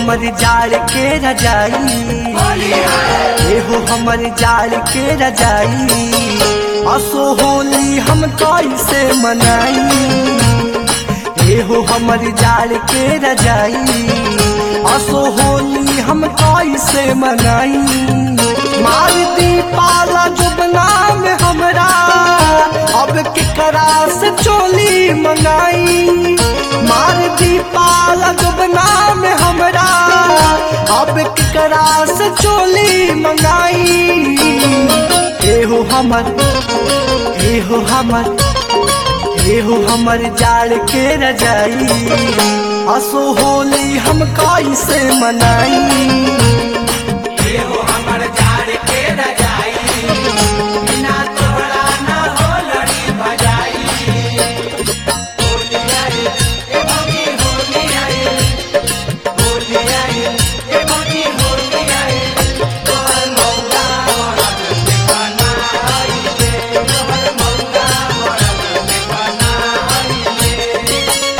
हमर जाड़ के रजाई, एहो हमर जाड़ के रजाई, असो होली हम कैसे मनाई। एहो हमर जाड़ के रजाई, असो होली हम कैसे मनाई। मार दी पाला जुबना में हमरा, अब केकरा से चोली मंगाई। मार दी पाला जुबना में हमरा, अब केकरा से चोली मंगाई। एहो हमर एहो हमर एहो हमर जाड़ के रजाई, असो होली हम कैसे मनाई। एहो हमर जाड़ के रजाई, बिना तोहरा ना हो लड़ी भजाई। होली आई ए भौजी होली आई, होली आई ए भौजी होली आई। तोहर मौला मरद देखना आइले, तोहर मौला मरद देखना आइले।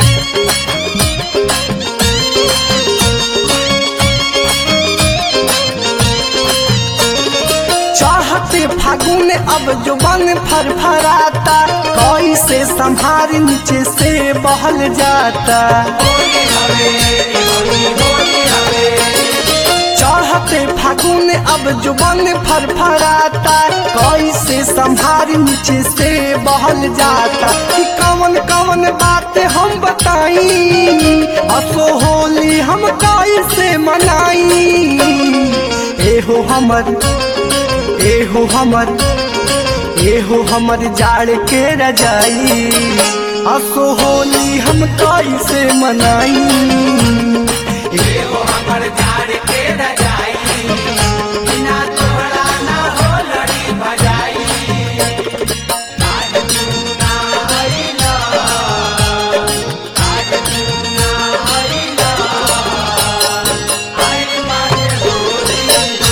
चाहते फागुन अब जुबान फरफराता, कैसे संभार नीचे से बहल जाता। होली हवे ए भौजी होली हवे, चाहते फागुन अब जुबान फरफराता, कैसे संभार नीचे से बहल जाता। कि कवन कवन बात हम बताई, असो होली हम कैसे मनाई। एहो हमर एहो हमर एहो हमर जाड़ के रजाई, असो होली हम कैसे मनाई। एहो हमर जाड़ के रजाई, बिना तोहरा ना हो लड़ी भजाई। आज तू ना आइला, आज तू ना आइला, आइल बाटे होली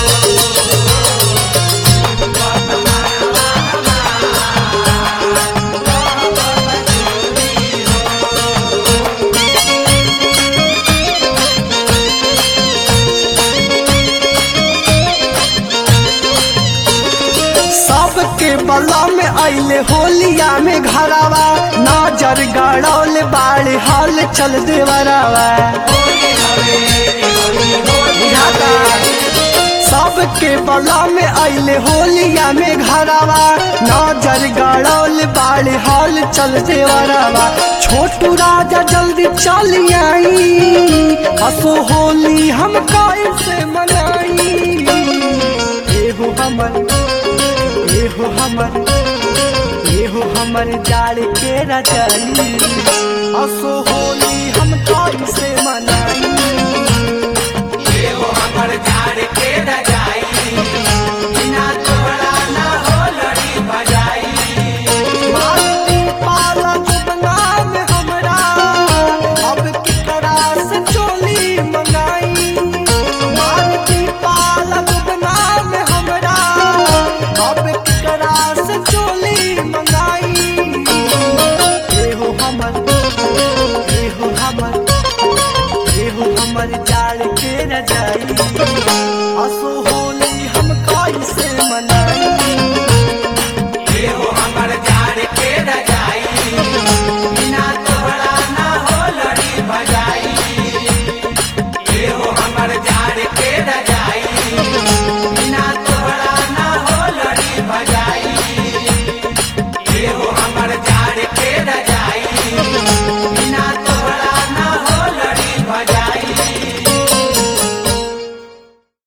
सबके बला में आइले होलिया में घरावा, नजर गड़ौल बाड़े हाल चल देवरावा। होली हवे ए भौजी होली हवे, सबके बला में आइले होलिया में घरावा, नजर गड़ौल बाड़े हाल चल देवरावा। छोटू राजा जल्दी चल आई, असो होली हम कैसे मनाई। एहो हमर एहो हमर एहो हमर जाड़ के रजाई, असो होली हम कैसे मनाई। एहो हमर जाड़ के रजाई, बिना तोहरा ना हो लड़ी भजाई। मालती पाला जुबना में हमरा, अब केकरा से चोली मंगाई। मालती पाला जुबना में हमरा, अब केकरा से चोली मंगाई। एहो हमर एहो हमर एहो हमर जाड़ के रजाई, असो